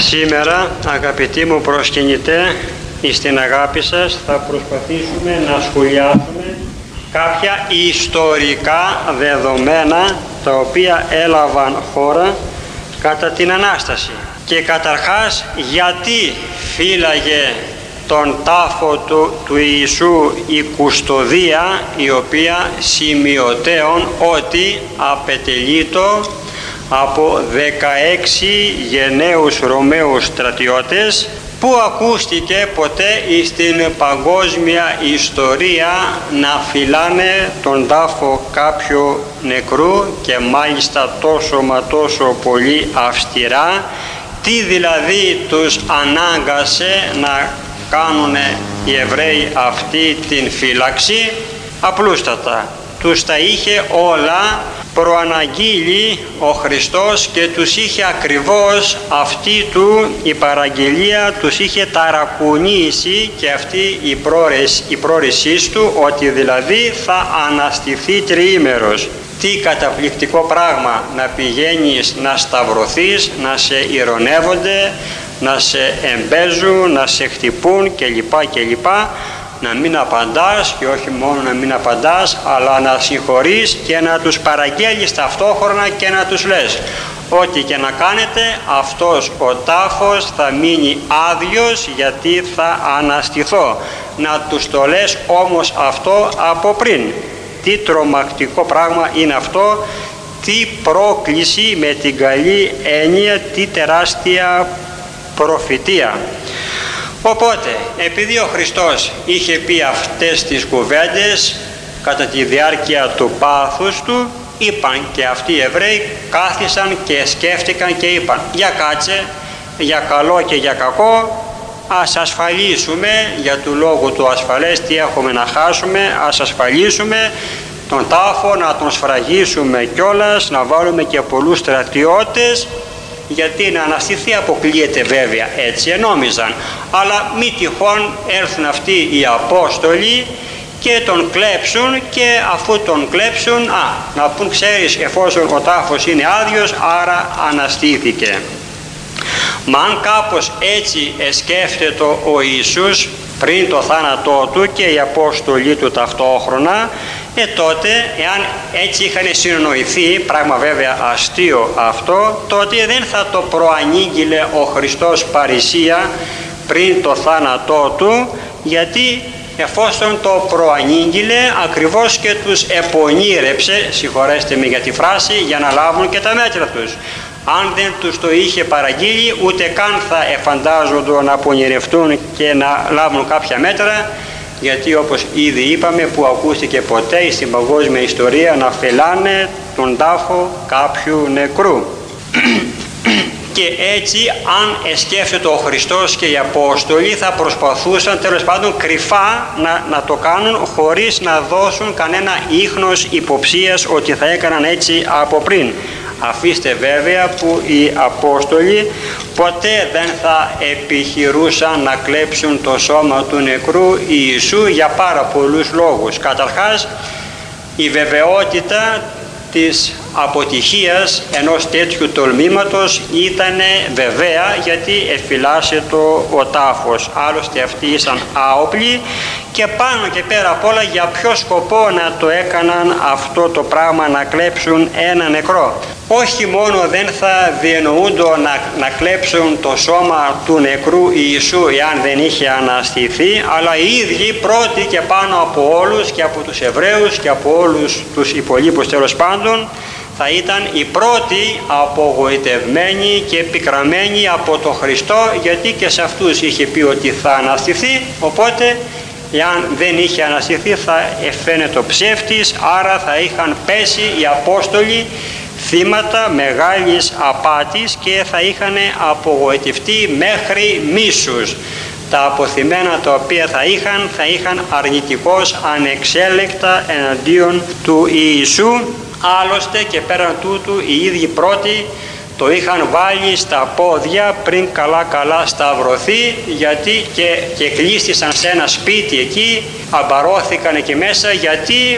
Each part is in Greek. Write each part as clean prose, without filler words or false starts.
Σήμερα, αγαπητοί μου προσκυνητέ, στην αγάπη σας θα προσπαθήσουμε να σχολιάσουμε κάποια ιστορικά δεδομένα τα οποία έλαβαν χώρα κατά την Ανάσταση. Και καταρχάς, γιατί φύλαγε τον τάφο του Ιησού η κουστοδία, η οποία σημειωτέων ότι απετελείτο από 16 γενναίους Ρωμαίους στρατιώτες, που ακούστηκε ποτέ στην παγκόσμια ιστορία να φυλάνε τον τάφο κάποιου νεκρού, και μάλιστα τόσο μα τόσο πολύ αυστηρά. Τι δηλαδή τους ανάγκασε να κάνουν οι Εβραίοι αυτή την φύλαξη? Απλούστατα, τους τα είχε όλα προαναγγείλει ο Χριστός και τους είχε ακριβώς αυτή του η παραγγελία, τους είχε ταρακουνήσει, και αυτή η πρόρησή του, ότι δηλαδή θα αναστηθεί τριήμερος. Τι καταπληκτικό πράγμα να πηγαίνεις να σταυρωθείς, να σε ειρωνεύονται, να σε εμπέζουν, να σε χτυπούν κλπ. Να μην απαντάς, και όχι μόνο να μην απαντάς, αλλά να συγχωρείς και να τους παραγγέλεις ταυτόχρονα και να τους λες: ό,τι και να κάνετε, αυτός ο τάφος θα μείνει άδειος, γιατί θα αναστηθώ. Να τους το λες όμως αυτό από πριν. Τι τρομακτικό πράγμα είναι αυτό, τι πρόκληση με την καλή έννοια, τι τεράστια προφητεία. Οπότε, επειδή ο Χριστός είχε πει αυτές τις κουβέντες κατά τη διάρκεια του πάθους του, είπαν και αυτοί οι Εβραίοι, κάθισαν και σκέφτηκαν και είπαν: για κάτσε, για καλό και για κακό, ας ασφαλίσουμε, για του λόγου του ασφαλές, τι έχουμε να χάσουμε, ας ασφαλίσουμε τον τάφο, να τον σφραγίσουμε κιόλας, να βάλουμε και πολλούς στρατιώτες, γιατί να αναστηθεί αποκλείεται βέβαια, έτσι ενόμιζαν, αλλά μη τυχόν έρθουν αυτοί οι Απόστολοι και τον κλέψουν, και αφού τον κλέψουν, να πούν: ξέρεις, εφόσον ο τάφος είναι άδειος, άρα αναστήθηκε. Μα αν κάπως έτσι εσκέφτεται ο Ιησούς πριν το θάνατό του και οι Απόστολοι του ταυτόχρονα, τότε εάν έτσι είχαν συνοηθεί, πράγμα βέβαια αστείο αυτό, τότε δεν θα το προανήγγειλε ο Χριστός παρησία πριν το θάνατό του, γιατί εφόσον το προανήγγειλε, ακριβώς και τους επονήρεψε, συγχωρέστε με για τη φράση, για να λάβουν και τα μέτρα τους. Αν δεν τους το είχε παραγγείλει, ούτε καν θα εφαντάζονται να πονηρευτούν και να λάβουν κάποια μέτρα, γιατί όπως ήδη είπαμε, που ακούστηκε ποτέ στην παγκόσμια ιστορία να φυλάνε τον τάφο κάποιου νεκρού. Και έτσι, αν εσκέφτεται ο Χριστός και οι Απόστολοι, θα προσπαθούσαν τέλος πάντων κρυφά να το κάνουν, χωρίς να δώσουν κανένα ίχνος υποψίας ότι θα έκαναν έτσι από πριν. Αφήστε βέβαια που οι Απόστολοι ποτέ δεν θα επιχειρούσαν να κλέψουν το σώμα του νεκρού Ιησού για πάρα πολλούς λόγους. Καταρχάς, η βεβαιότητα της αποτυχίας ενός τέτοιου τολμήματος ήταν βεβαία, γιατί εφυλάσσεται ο τάφος. Άλλωστε αυτοί ήσαν άοπλοι, και πάνω και πέρα απ' όλα, για ποιο σκοπό να το έκαναν αυτό το πράγμα, να κλέψουν ένα νεκρό? Όχι μόνο δεν θα διενοούνται να κλέψουν το σώμα του νεκρού Ιησού εάν δεν είχε αναστηθεί, αλλά οι ίδιοι πρώτοι και πάνω από όλους, και από τους Εβραίους και από όλους τους υπολείπους τέλος πάντων, θα ήταν οι πρώτοι απογοητευμένοι και πικραμένοι από τον Χριστό, γιατί και σε αυτούς είχε πει ότι θα αναστηθεί. Οπότε, εάν δεν είχε αναστηθεί, θα φαίνεται ο ψεύτης, άρα θα είχαν πέσει οι Απόστολοι θύματα μεγάλης απάτης και θα είχαν απογοητευτεί μέχρι μίσους. Τα αποθυμένα τα οποία θα είχαν αρνητικώς ανεξέλεκτα εναντίον του Ιησού. Άλλωστε και πέραν τούτου, οι ίδιοι πρώτοι το είχαν βάλει στα πόδια πριν καλά σταυρωθεί, γιατί και κλείστησαν σε ένα σπίτι εκεί, αμπαρώθηκαν εκεί μέσα, γιατί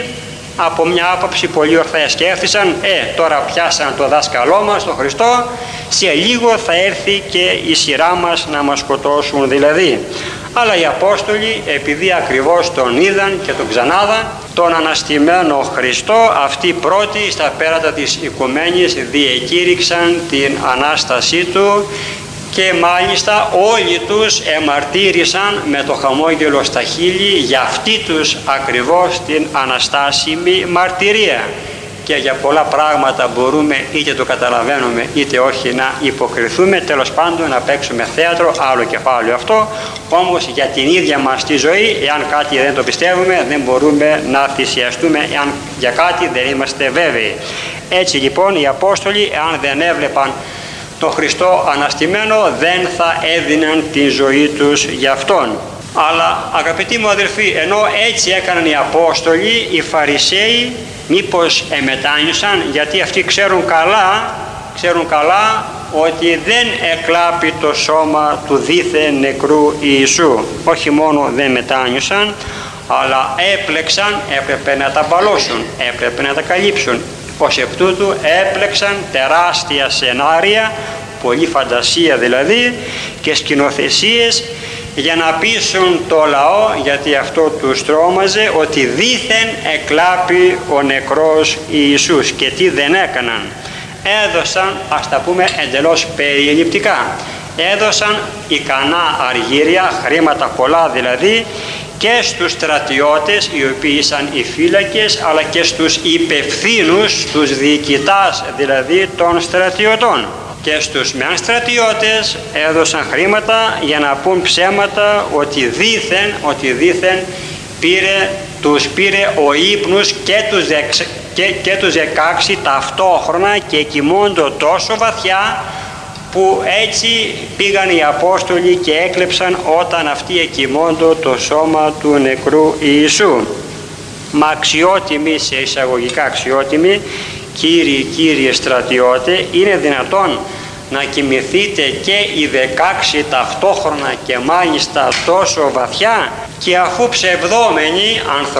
από μια άποψη πολύ ορθά σκέφτησαν, τώρα πιάσαν το δάσκαλό μας, τον Χριστό, σε λίγο θα έρθει και η σειρά μας να μας σκοτώσουν δηλαδή. Αλλά οι Απόστολοι, επειδή ακριβώς τον είδαν και τον ξανάδαν, τον αναστημένο Χριστό, αυτοί πρώτοι στα πέρατα της οικουμένης διεκήρυξαν την Ανάστασή Του και μάλιστα όλοι τους εμαρτύρησαν με το χαμόγελο στα χείλη για αυτή τους ακριβώς την αναστάσιμη μαρτυρία. Και για πολλά πράγματα μπορούμε είτε το καταλαβαίνουμε είτε όχι να υποκριθούμε, τέλος πάντων να παίξουμε θέατρο, άλλο κεφάλαιο αυτό. Όμως για την ίδια μας τη ζωή, εάν κάτι δεν το πιστεύουμε, δεν μπορούμε να θυσιαστούμε, εάν για κάτι δεν είμαστε βέβαιοι. Έτσι λοιπόν οι Απόστολοι, εάν δεν έβλεπαν τον Χριστό αναστημένο, δεν θα έδιναν την ζωή τους για Αυτόν. Αλλά αγαπητοί μου αδελφοί, ενώ έτσι έκαναν οι Απόστολοι, οι Φαρισαίοι μήπως εμετάνιωσαν, γιατί αυτοί ξέρουν καλά ότι δεν εκλάπει το σώμα του δήθεν νεκρού Ιησού. Όχι μόνο δεν μετάνιωσαν, αλλά έπλεξαν, έπρεπε να τα μπαλώσουν, έπρεπε να τα καλύψουν. Ως εκ τούτου έπλεξαν τεράστια σενάρια, πολλή φαντασία δηλαδή, και σκηνοθεσίες για να πείσουν το λαό, γιατί αυτό τους τρόμαζε, ότι δήθεν εκλάπει ο νεκρός Ιησούς. Και τι δεν έκαναν? Έδωσαν, ας τα πούμε εντελώς περιληπτικά, έδωσαν ικανά αργύρια, χρήματα πολλά δηλαδή, και στους στρατιώτες οι οποίοι ήσαν οι φύλακες, αλλά και στους υπευθύνους, στους διοικητάς δηλαδή των στρατιωτών. Και στους μεν στρατιώτες έδωσαν χρήματα για να πούν ψέματα ότι δήθεν τους πήρε ο ύπνος και τους 16 ταυτόχρονα και κοιμούντο τόσο βαθιά που έτσι πήγαν οι Απόστολοι και έκλεψαν όταν αυτοί εκοιμώντο το σώμα του νεκρού Ιησού. Μα αξιότιμοι, σε εισαγωγικά αξιότιμοι, κύριοι στρατιώτε, είναι δυνατόν να κοιμηθείτε και οι 16 ταυτόχρονα και μάλιστα τόσο βαθιά? Και αφού ψευδόμενοι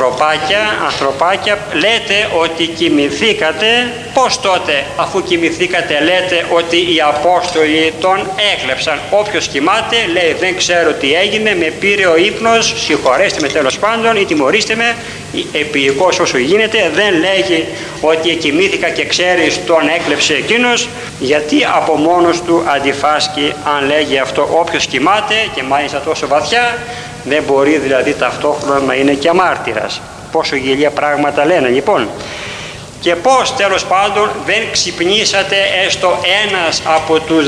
ανθρωπάκια λέτε ότι κοιμηθήκατε, πώς τότε αφού κοιμηθήκατε λέτε ότι οι Απόστολοι τον έκλεψαν? Όποιος κοιμάται λέει δεν ξέρω τι έγινε, με πήρε ο ύπνος, συγχωρέστε με τέλος πάντων ή τιμωρήστε με, επίοικος όσο γίνεται, δεν λέγει ότι κοιμήθηκα και ξέρεις τον έκλεψε εκείνος, γιατί από μόνος του αντιφάσκει αν λέγει αυτό. Όποιος κοιμάται και μάλιστα τόσο βαθιά δεν μπορεί δηλαδή ταυτόχρονα να είναι και μάρτυρας. Πόσο γελία πράγματα λένε λοιπόν. Και πώς τέλος πάντων δεν ξυπνήσατε έστω ένας από τους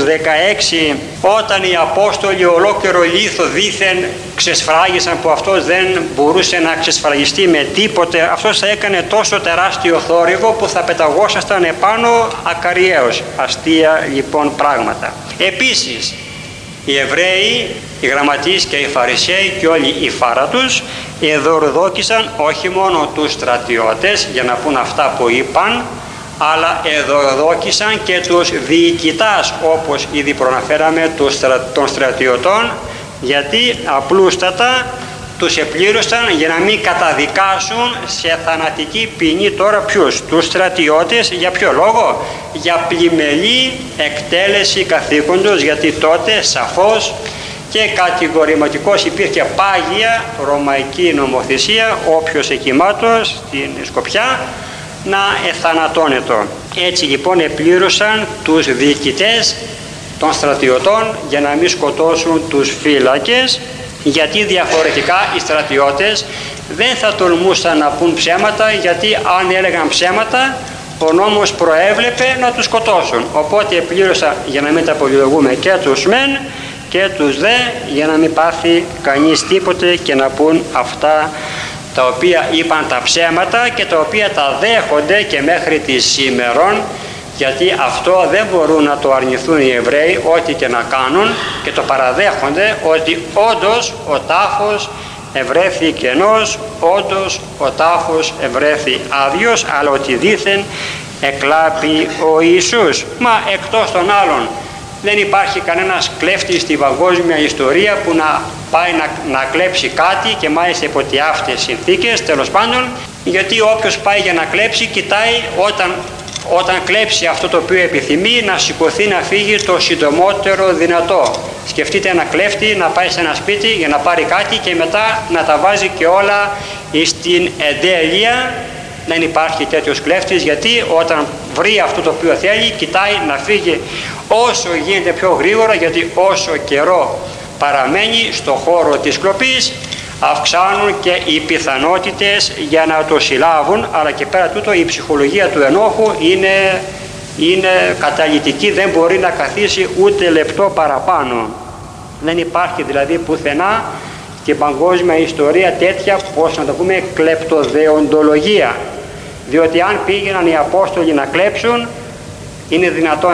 16 όταν οι Απόστολοι ολόκληρο λίθο δήθεν ξεσφράγισαν, που αυτός δεν μπορούσε να ξεσφραγιστεί με τίποτε? Αυτός θα έκανε τόσο τεράστιο θόρυβο που θα πεταγόσασταν επάνω ακαριέως. Αστεία λοιπόν πράγματα. Επίσης οι Εβραίοι, οι γραμματείς και οι Φαρισαίοι και όλοι οι φάρατους εδωροδόκησαν όχι μόνο τους στρατιώτες για να πούν αυτά που είπαν, αλλά εδωροδόκησαν και τους διοικητάς, όπως ήδη προναφέραμε, των στρατιωτών, γιατί απλούστατα τους επλήρωσαν για να μην καταδικάσουν σε θανατική ποινή τώρα ποιους? Τους στρατιώτες. Για ποιο λόγο? Για πλημελή εκτέλεση καθήκοντος, γιατί τότε σαφώς και κατηγορηματικός υπήρχε πάγια ρωμαϊκή νομοθεσία, όποιος εκοιμάτως στην Σκοπιά να εθανατώνεται. Έτσι λοιπόν επλήρωσαν τους διοικητές των στρατιωτών για να μην σκοτώσουν τους φύλακες, γιατί διαφορετικά οι στρατιώτες δεν θα τολμούσαν να πούν ψέματα, γιατί αν έλεγαν ψέματα ο νόμος προέβλεπε να τους σκοτώσουν. Οπότε επλήρωσα για να μην τα πολυλογούμε και τους μεν και τους δε, για να μην πάθει κανείς τίποτε και να πούν αυτά τα οποία είπαν τα ψέματα και τα οποία τα δέχονται και μέχρι τη σήμερον, γιατί αυτό δεν μπορούν να το αρνηθούν οι Εβραίοι ό,τι και να κάνουν, και το παραδέχονται ότι όντως ο τάφος ευρέθη κενός, όντως ο τάφος ευρέθη άδειος, αλλά ότι δήθεν εκλάπει ο Ιησούς. Μα εκτός των άλλων δεν υπάρχει κανένας κλέφτης στη παγκόσμια ιστορία που να πάει να κλέψει κάτι, και μάλιστα υπό αυτές συνθήκες τέλος πάντων, Γιατί όποιος πάει για να κλέψει, κοιτάει όταν κλέψει αυτό το οποίο επιθυμεί, να σηκωθεί να φύγει το συντομότερο δυνατό. Σκεφτείτε ένα κλέφτη να πάει σε ένα σπίτι για να πάρει κάτι και μετά να τα βάζει και όλα στην εντέλεια. Δεν υπάρχει τέτοιος κλέφτης, γιατί όταν βρει αυτό το οποίο θέλει, κοιτάει να φύγει όσο γίνεται πιο γρήγορα, γιατί όσο καιρό παραμένει στο χώρο της κλοπής, αυξάνουν και οι πιθανότητες για να το συλλάβουν. Αλλά και πέρα τούτο η ψυχολογία του ενόχου είναι καταλυτική, δεν μπορεί να καθίσει ούτε λεπτό παραπάνω. Δεν υπάρχει δηλαδή πουθενά στην παγκόσμια ιστορία τέτοια, πώς να το πούμε, κλεπτοδεοντολογία. Διότι αν πήγαιναν οι Απόστολοι να κλέψουν, είναι δυνατόν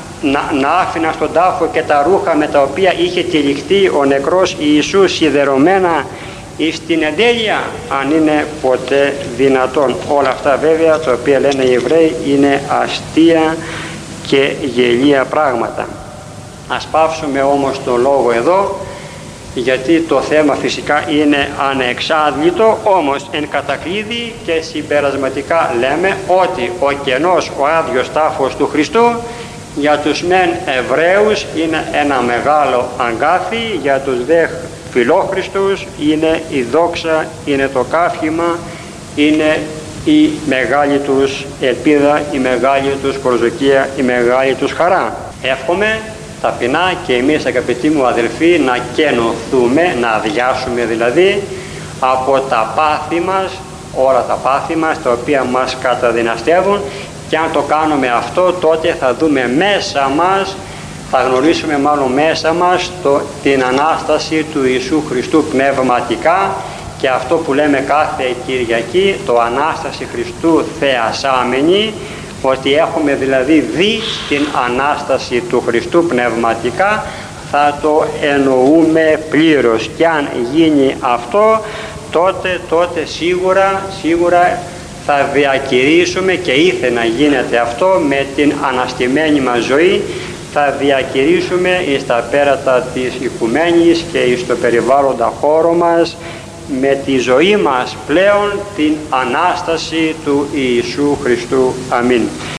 να άφηναν στον τάφο και τα ρούχα με τα οποία είχε τυλιχτεί ο νεκρός Ιησούς σιδερωμένα στην εντέλεια, αν είναι ποτέ δυνατόν? Όλα αυτά βέβαια τα οποία λένε οι Εβραίοι είναι αστεία και γελία πράγματα. Ας πάυσουμε όμως τον λόγο εδώ, γιατί το θέμα φυσικά είναι ανεξάντλητο. Όμως εν κατακλείδη και συμπερασματικά λέμε ότι ο κενός, ο άδειος τάφος του Χριστού για τους μεν Εβραίους είναι ένα μεγάλο αγκάθι, για τους δε φιλόχριστους είναι η δόξα, είναι το καύχημα, είναι η μεγάλη τους ελπίδα, η μεγάλη τους προσδοκία, η μεγάλη τους χαρά. Εύχομαι ταπεινά και εμείς, αγαπητοί μου αδελφοί, να κενωθούμε, να αδειάσουμε δηλαδή από τα πάθη μας, όλα τα πάθη μας τα οποία μας καταδυναστεύουν, και αν το κάνουμε αυτό, τότε θα δούμε μέσα μας, θα γνωρίσουμε μάλλον μέσα μας την Ανάσταση του Ιησού Χριστού πνευματικά, και αυτό που λέμε κάθε Κυριακή, το Ανάσταση Χριστού θεασάμενη, ότι έχουμε δηλαδή δει την Ανάσταση του Χριστού πνευματικά, θα το εννοούμε πλήρως. Και αν γίνει αυτό, τότε σίγουρα θα διακηρύσουμε, και ήθελε να γίνεται αυτό με την αναστημένη μας ζωή, θα διακηρύσουμε εις τα πέρατα της οικουμένης και εις το περιβάλλοντα χώρο μας, με τη ζωή μας πλέον, την Ανάσταση του Ιησού Χριστού. Αμήν.